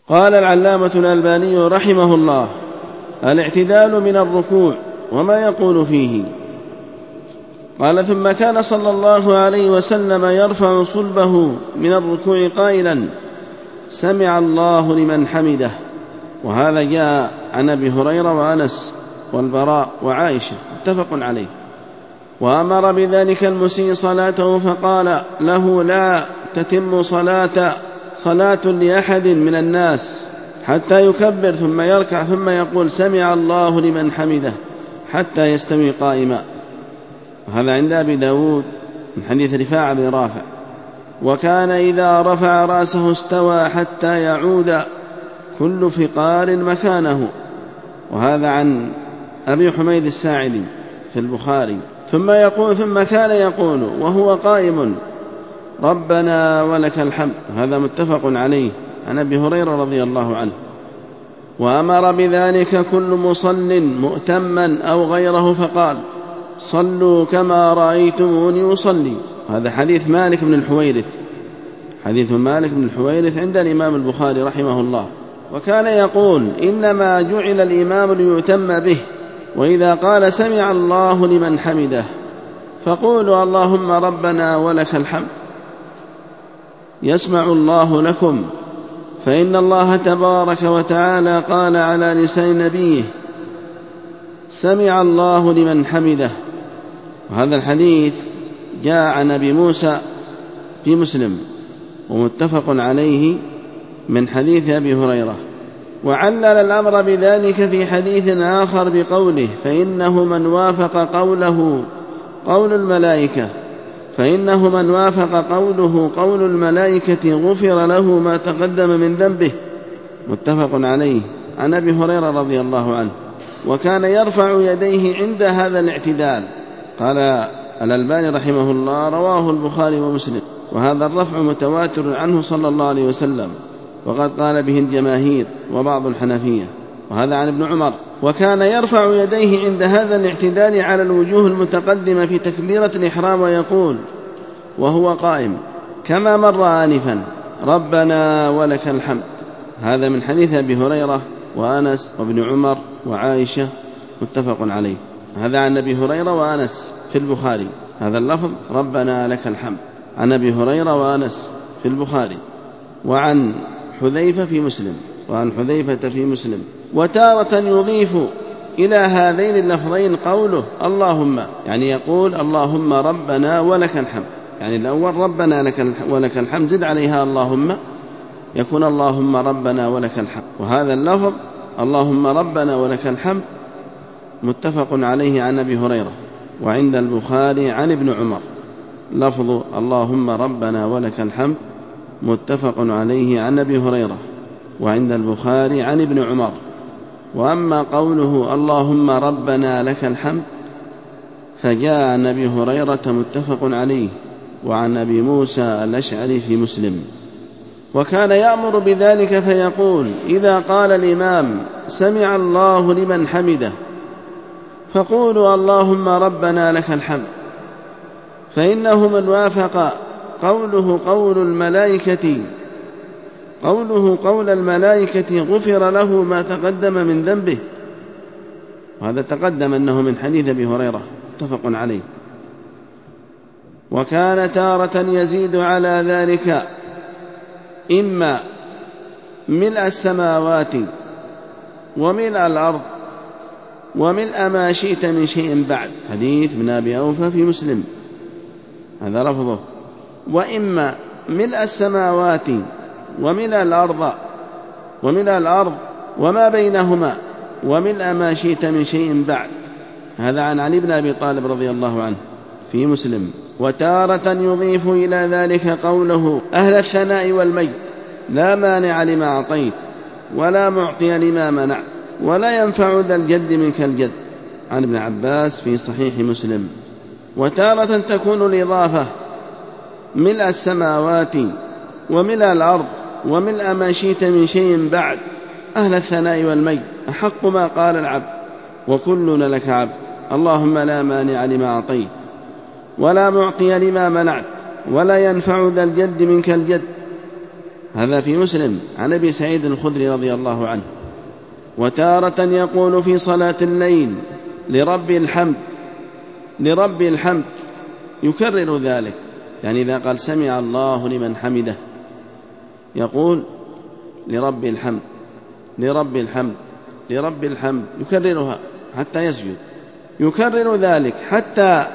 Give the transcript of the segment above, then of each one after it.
قال العلامة الألباني رحمه الله: الاعتدال من الركوع وما يقول فيه. قال: ثم كان صلى الله عليه وسلم يرفع صلبه من الركوع قائلا: سمع الله لمن حمده. وهذا جاء عن أبي هريرة وأنس والبراء وعائشة متفق عليه. وأمر بذلك المسيء صلاته فقال له: لا تتم صلاة لأحد من الناس حتى يكبر ثم يركع ثم يقول سمع الله لمن حمده حتى يستوي قائما. وهذا عند أبي داود من حديث رفاعة بن رافع. وكان إذا رفع رأسه استوى حتى يعود كل فقار مكانه. وهذا عن أبي حميد الساعدي في البخاري. ثم كان يقول وهو قائم: ربنا ولك الحمد. هذا متفق عليه عن أبي هريرة رضي الله عنه. وأمر بذلك كل مصل مؤتما أو غيره فقال: صلوا كما رأيتموني أصلي. هذا حديث مالك بن الحويرث عند الإمام البخاري رحمه الله. وكان يقول: إنما جعل الإمام ليؤتم به، وإذا قال سمع الله لمن حمده فقولوا اللهم ربنا ولك الحمد يسمع الله لكم، فإن الله تبارك وتعالى قال على لسان نبيه: سمع الله لمن حمده. وهذا الحديث جاء عن أبي موسى في مسلم ومتفق عليه من حديث أبي هريرة. وعلل الأمر بذلك في حديث آخر بقوله: فإنه من وافق قوله قول الملائكة غفر له ما تقدم من ذنبه. متفق عليه عن أبي هريرة رضي الله عنه. وكان يرفع يديه عند هذا الاعتدال. قال الألباني رحمه الله: رواه البخاري ومسلم، وهذا الرفع متواتر عنه صلى الله عليه وسلم، وقد قال به الجماهير وبعض الحنفية. وهذا عن ابن عمر. وكان يرفع يديه عند هذا الاعتدال على الوجوه المتقدمة في تكبيرة الإحرام ويقول وهو قائم كما مر آنفا: ربنا ولك الحمد. هذا من حديث أبي هريرة وأنس وابن عمر وعائشة متفق عليه. هذا عن أبي هريرة وأنس في البخاري. هذا اللفظ ربنا لك الحمد عن أبي هريرة وأنس في البخاري. وعن حذيفة في مسلم. وتارة يضيف إلى هذين اللفظين قوله اللهم، يعني يقول اللهم ربنا ولك الحمد، يعني الأول ربنا ولك الحمد زد عليها اللهم، يكون اللهم ربنا ولك الحمد. وهذا اللفظ اللهم ربنا ولك الحمد متفق عليه عن أبي هريرة. وعند البخاري عن ابن عمر لفظ اللهم ربنا ولك الحمد متفق عليه عن أبي هريرة. وعند البخاري عن ابن عمر. وأما قوله اللهم ربنا لك الحمد فجاء عن أبي هريرة متفق عليه، وعن أبي موسى الأشعري في مسلم. وكان يأمر بذلك فيقول: إذا قال الإمام سمع الله لمن حمده فقولوا اللهم ربنا لك الحمد، فإنه من وافق قوله قول الملائكة غفر له ما تقدم من ذنبه. وهذا تقدم أنه من حديث أبي هريرة متفق عليه. وكان تارة يزيد على ذلك إما ملء السماوات وملء الأرض وملء ما شئت من شيء بعد. حديث من أبي أوفى في مسلم، هذا لفظه. وإما ملء السماوات وملء الأرض وما بينهما وملء ما شئت من شيء بعد. هذا عن علي بن أبي طالب رضي الله عنه في مسلم. وتارة يضيف إلى ذلك قوله أهل الثناء والمجد لا مانع لما أعطيت ولا معطي لما منعت ولا ينفع ذا الجد منك الجد، عن ابن عباس في صحيح مسلم. وتارة تكون الإضافة ملء السماوات وملء الأرض وملء ما شئت من شيء بعد. أهل الثناء والمجد أحق ما قال العبد وكلنا لك عبد، اللهم لا مانع لما أعطيت ولا معطي لما منعت ولا ينفع ذا الجد منك الجد. هذا في مسلم عن أبي سعيد الخدري رضي الله عنه. وتارة يقول في صلاة الليل لرب الحمد، لرب الحمد، يكرر ذلك، يعني إذا قال سمع الله لمن حمده يقول لرب الحمد، لرب الحمد، لرب الحمد، يكررها حتى يسجد، يكرر ذلك حتى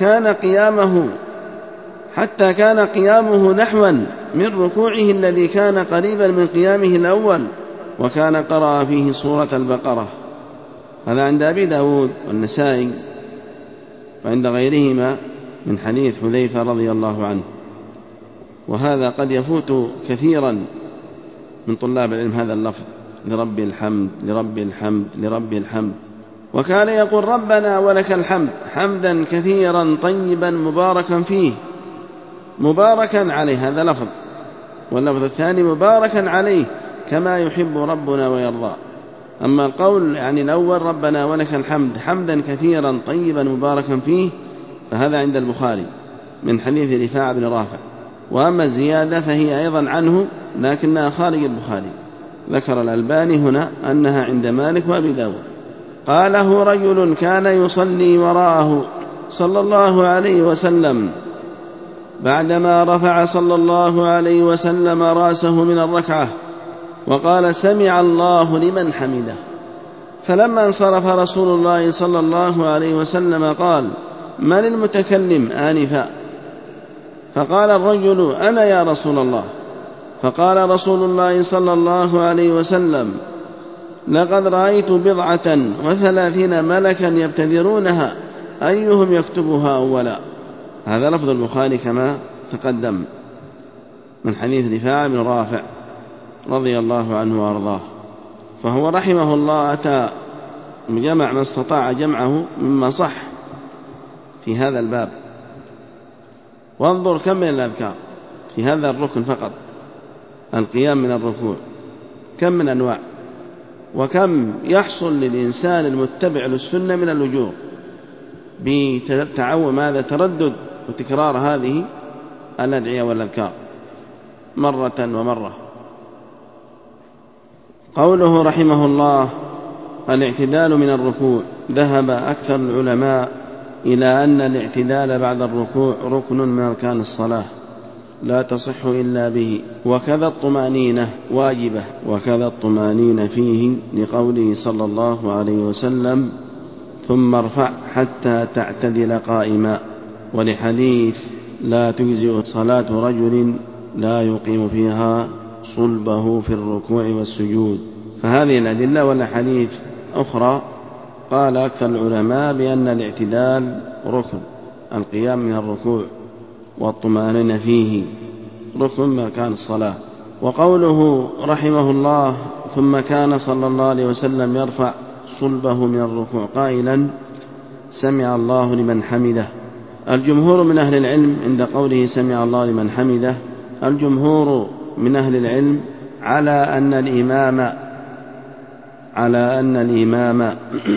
كان قيامه نحوا من ركوعه الذي كان قريبا من قيامه الأول، وكان قرأ فيه سورة البقرة. هذا عند أبي داود والنسائي وعند غيرهما من حديث حذيفة رضي الله عنه. وهذا قد يفوت كثيرا من طلاب العلم هذا اللفظ لرب الحمد، لرب الحمد، لرب الحمد. وكان يقول ربنا ولك الحمد حمدا كثيرا طيبا مباركا فيه، مباركا عليه، هذا لفظ. واللفظ الثاني مباركا عليه كما يحب ربنا ويرضى. أما القول يعني الأول ربنا ولك الحمد حمدا كثيرا طيبا مباركا فيه فهذا عند البخاري من حديث رفاعة بن رافع. وأما الزيادة فهي أيضا عنه لكنها خارج البخاري. ذكر الألباني هنا أنها عند مالك وأبي داود. قاله رجل كان يصلي وراءه صلى الله عليه وسلم بعدما رفع صلى الله عليه وسلم رأسه من الركعة وقال سمع الله لمن حمده. فلما انصرف رسول الله صلى الله عليه وسلم قال من المتكلم آنفا؟ فقال الرجل أنا يا رسول الله. فقال رسول الله صلى الله عليه وسلم لقد رأيت 37 ملكا يبتدرونها أيهم يكتبها أولا. هذا لفظ البخاري كما تقدم من حديث رفاعة بن رافع رضي الله عنه وأرضاه. فهو رحمه الله أتى جمع ما استطاع جمعه مما صح في هذا الباب. وانظر كم من الأذكار في هذا الركن فقط، القيام من الركوع، كم من أنواع، وكم يحصل للإنسان المتبع للسنة من الأجور بتعوم هذا تردد وتكرار هذه الأدعية والأذكار مرة ومرة. قوله رحمه الله الاعتدال من الركوع، ذهب أكثر العلماء إلى أن الاعتدال بعد الركوع ركن من أركان الصلاة لا تصح إلا به، وكذا الطمأنينة واجبة، وكذا الطمأنينة فيه لقوله صلى الله عليه وسلم ثم ارفع حتى تعتدل قائما، ولحديث لا تجزئ صلاة رجل لا يقيم فيها صلبه في الركوع والسجود. فهذه الأدلة والأحاديث أخرى قال أكثر العلماء بأن الاعتدال ركن، القيام من الركوع والطمأنينة فيه ركن من أركان الصلاة. وقوله رحمه الله ثم كان صلى الله عليه وسلم يرفع صلبه من الركوع قائلا سمع الله لمن حمده. الجمهور من أهل العلم عند قوله سمع الله لمن حمده، الجمهور من أهل العلم على أن الإمام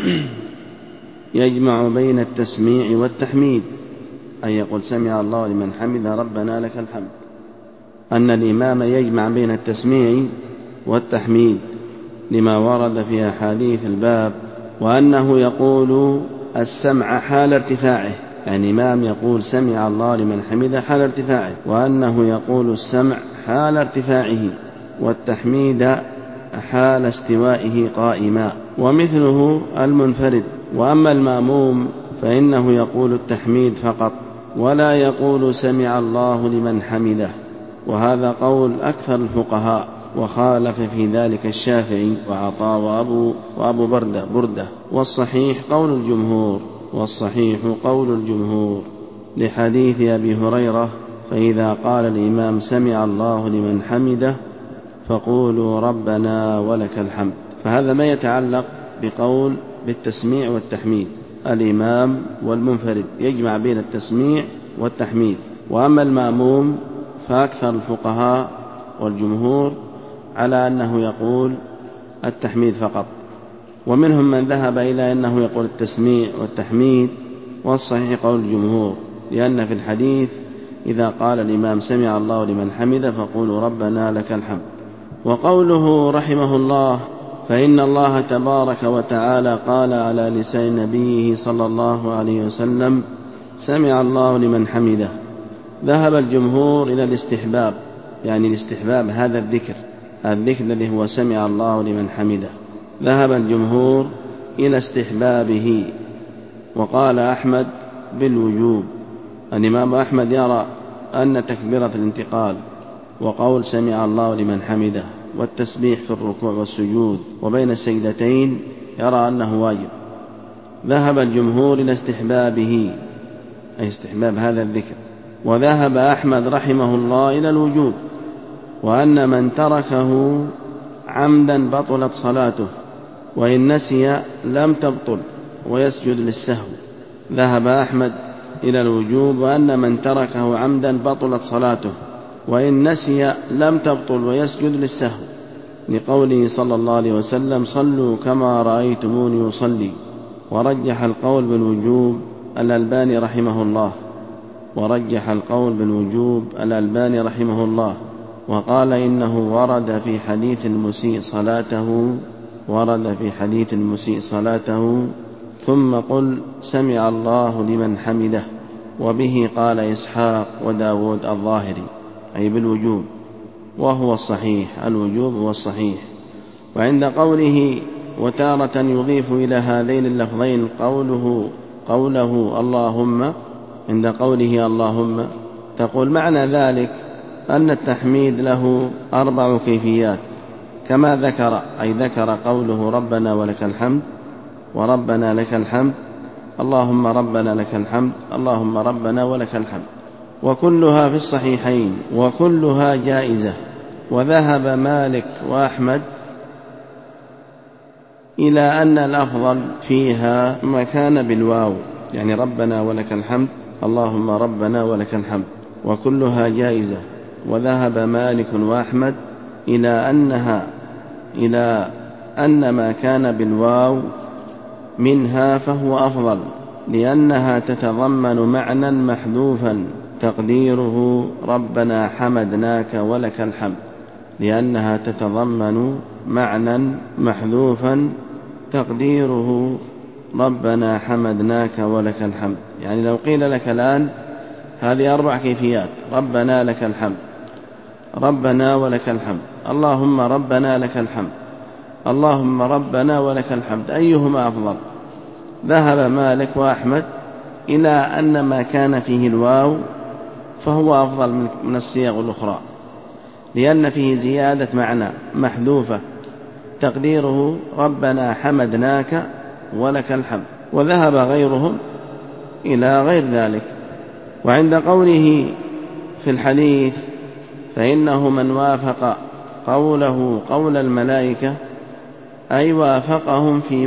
يجمع بين التسميع والتحميد، أي يقول سمع الله لمن حمده ربنا لك الحمد، أن الإمام يجمع بين التسميع والتحميد لما ورد في أحاديث الباب، وأنه يقول السمع حال ارتفاعه، يعني الإمام يقول سمع الله لمن حمده حال ارتفاعه، وأنه يقول السمع حال ارتفاعه والتحميد حال استوائه قائما، ومثله المنفرد. وأما المأموم فإنه يقول التحميد فقط ولا يقول سمع الله لمن حمده، وهذا قول أكثر الفقهاء، وخالف في ذلك الشافعي وعطاء وأبو بردة. والصحيح قول الجمهور لحديث أبي هريرة فإذا قال الإمام سمع الله لمن حمده فقولوا ربنا ولك الحمد. فهذا ما يتعلق بقول بالتسميع والتحميد، الإمام والمنفرد يجمع بين التسميع والتحميد. وأما المأموم فأكثر الفقهاء والجمهور على أنه يقول التحميد فقط، ومنهم من ذهب إلى أنه يقول التسميع والتحميد، والصحيح قول الجمهور، لأن في الحديث إذا قال الإمام سمع الله لمن حمده فقولوا ربنا لك الحمد. وقوله رحمه الله: فإن الله تبارك وتعالى قال على لسان نبيه صلى الله عليه وسلم: سمع الله لمن حمده. ذهب الجمهور إلى الاستحباب، يعني الاستحباب هذا الذكر الذي هو سمع الله لمن حمده، ذهب الجمهور إلى استحبابه. وقال أحمد بالوجوب. الإمام أحمد يرى أن تكبيرة الانتقال وقول سمع الله لمن حمده والتسبيح في الركوع والسجود وبين السجدتين يرى أنه واجب. ذهب الجمهور إلى استحبابه، أي استحباب هذا الذكر. وذهب أحمد رحمه الله إلى الوجوب، وأن من تركه عمدا بطلت صلاته، وإن نسي لم تبطل ويسجد للسهو. ذهب أحمد إلى الوجوب، وأن من تركه عمدا بطلت صلاته، وإن نسي لم تبطل ويسجد للسهو، لقوله صلى الله عليه وسلم: صلوا كما رأيتموني أصلي. ورجح القول بالوجوب الألباني رحمه الله، وقال إنه ورد في حديث المسيء صلاته ثم قل سمع الله لمن حمده. وبه قال إسحاق وداود الظاهري، أي بالوجوب، وهو الصحيح، الوجوب هو الصحيح. وعند قوله وتارة يضيف إلى هذين اللفظين قوله اللهم، عند قوله اللهم تقول معنى ذلك أن التحميد له 4 كيفيات كما ذكر، أي ذكر قوله ربنا ولك الحمد، وربنا لك الحمد، اللهم ربنا لك الحمد، اللهم ربنا ولك الحمد، وكلها في الصحيحين وكلها جائزة. وذهب مالك وأحمد إلى أن الأفضل فيها ما كان بالواو، يعني ربنا ولك الحمد، اللهم ربنا ولك الحمد، وكلها جائزة. وذهب مالك وأحمد إلى أن ما كان بالواو منها فهو أفضل، لأنها تتضمن معنى محذوفا تقديره ربنا حمدناك ولك الحمد، لأنها تتضمن معنى محذوفا تقديره ربنا حمدناك ولك الحمد. يعني لو قيل لك الآن هذه 4 كيفيات: ربنا لك الحمد، ربنا ولك الحمد، اللهم ربنا لك الحمد، اللهم ربنا ولك الحمد، أيهما أفضل؟ ذهب مالك وأحمد إلى أن ما كان فيه الواو فهو أفضل من الصيغ الأخرى، لأن فيه زيادة معنى محذوفة تقديره ربنا حمدناك ولك الحمد. وذهب غيرهم إلى غير ذلك. وعند قوله في الحديث فإنه من وافق قوله قول الملائكة، أي وافقهم في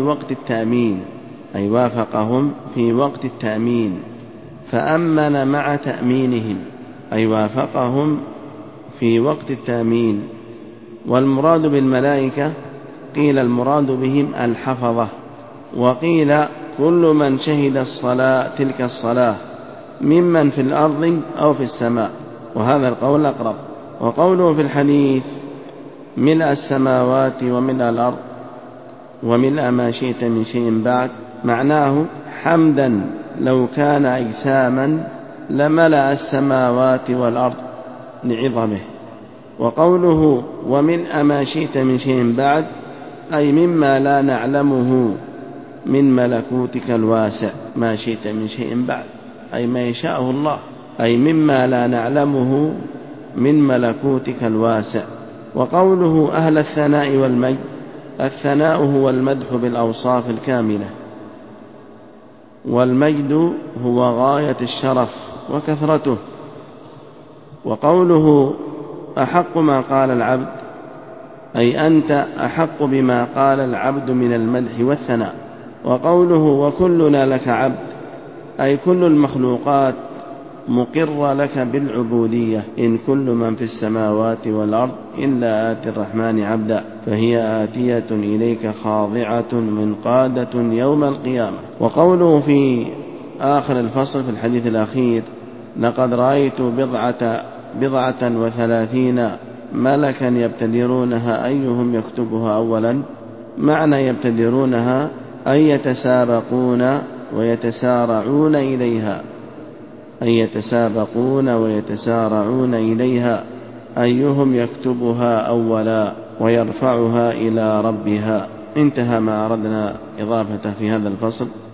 وقت التأمين، فأمن مع تأمينهم، أي وافقهم في وقت التأمين. والمراد بالملائكة قيل المراد بهم الحفظة، وقيل كل من شهد تلك الصلاة ممن في الأرض أو في السماء، وهذا القول أقرب. وقوله في الحديث ملء السماوات وملء الأرض وملء ما شئت من شيء بعد، معناه حمدا لو كان أجساما لملأ السماوات والأرض لعظمه. وقوله وملء ما شئت من شيء بعد، أي مما لا نعلمه من ملكوتك الواسع، ما شئت من شيء بعد أي ما يشاءه الله، أي مما لا نعلمه من ملكوتك الواسع. وقوله أهل الثناء والمجد، الثناء هو المدح بالأوصاف الكاملة، والمجد هو غاية الشرف وكثرته. وقوله أحق ما قال العبد، أي أنت أحق بما قال العبد من المدح والثناء. وقوله وكلنا لك عبد، أي كل المخلوقات مقر لك بالعبودية، إن كل من في السماوات والأرض إلا آتي الرحمن عبدا، فهي آتية إليك خاضعة منقادة يوم القيامة. وقوله في آخر الفصل في الحديث الأخير لقد رأيت 37 ملكا يبتدرونها أيهم يكتبها أولا. معنى يبتدرونها أي يتسابقون ويتسارعون إليها أيهم يكتبها أولا ويرفعها إلى ربها. انتهى ما أردنا إضافته في هذا الفصل.